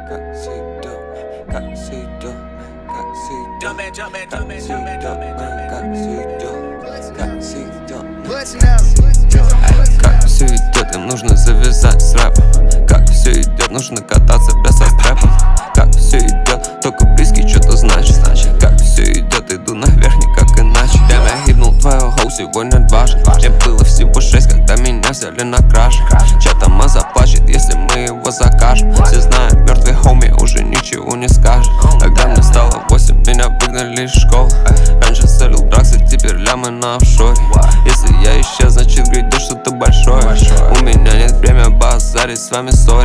как все идет, как все идет, как все идет, как все идет, как все идет, как все идет, им нужно завязать с рэпом. Как все идет, нужно кататься без стрепом. Как все идет, только близкий что-то значит. Как все идет, иду наверх, никак иначе. Damn, я хитнул твоего хоу сегодня дважды. Мне было всего 6, когда меня взяли на краж. Чатама заплачет, если мы его закажем. Все знают, мертвый хоми уже ничего не скажет. Когда мне стало 8, меня выгнали из школы. Раньше целил драксы, теперь лямы на офшоре. Если я исчез, значит грядет что-то большое. У меня нет времени базарить с вами, сори.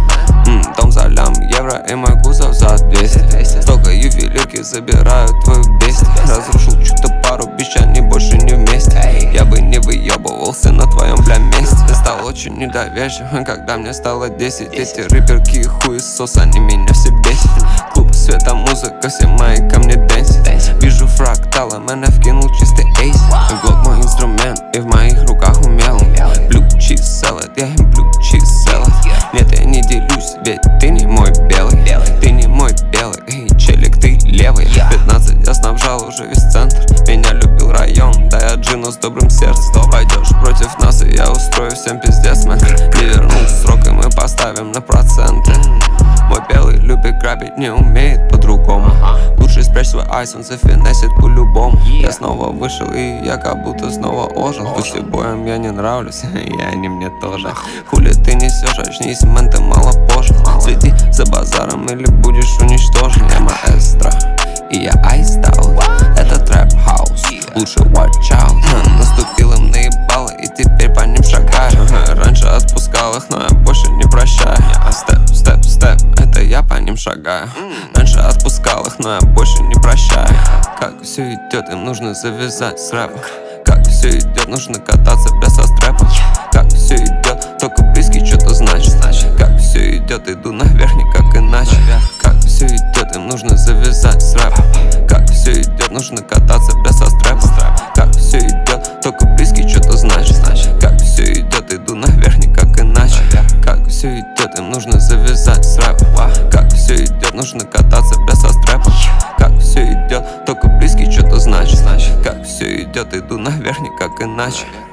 Дом за лям евро и мой кузов за 200. Столько ювелирки забирают твою бесть. Разрушил что-то пару бич, они больше не вместе. Я бы не выебывался на твоем месте. Я стал очень недоверчивым, когда мне стало 10. Эти рэперки и хуесос, они меня все бесят. Клуб, света, музыка, все мои ко мне дэнсят. Вижу фракталы, меня вкинул чистый эйс. Глок мой инструмент, и в моих руках умел. Blue cheese salad, я им blue cheese salad. Нет, я не делюсь, ведь ты не мой белый. Ты не мой белый, эй, челик, ты левый. 15 я снабжал уже весь центр. Меня любил район, да я джину с добрым сердцем. Пойдешь против нас, и я устрою всем пиздец, мэн. Не вернул срок, и мы поставим на проценты. Мой белый любит грабить, не умеет по-другому. Лучше спрячь свой айс, он зафинесит по-любому. Я снова вышел, и я как будто снова ожил. Пусть и боем я не нравлюсь, и они мне тоже. Хули ты несешь, очнись, мэн, ты мало позже. Следи за базаром, или будешь уничтожен. Я маэстро, и я айстаут. Это трэп-хаус, лучше watch out. Наступил им наебало, и теперь по ним шагаю. Раньше отпускал их, но я больше не прощаю. Степ, степ, степ, это я по ним шагаю. Раньше отпускал их, но я больше не прощаю. Как все идет, им нужно завязать с рэпом. Как все идет, нужно кататься без стрепом. Как все идет, только близкий что-то значит. Как все идет, иду наверх, никак иначе. Как все идет, им нужно завязать с рэпом. Как все идет, нужно кататься без стрепом. Как все идет, только близкий что-то значит. Как все идет, иду наверх, никак иначе. Как все идет, им нужно завязать с рэпом. Как все идет, нужно кататься без стрепом. Как все идет, только близкий что-то значит. Как все идет, иду наверх, никак иначе.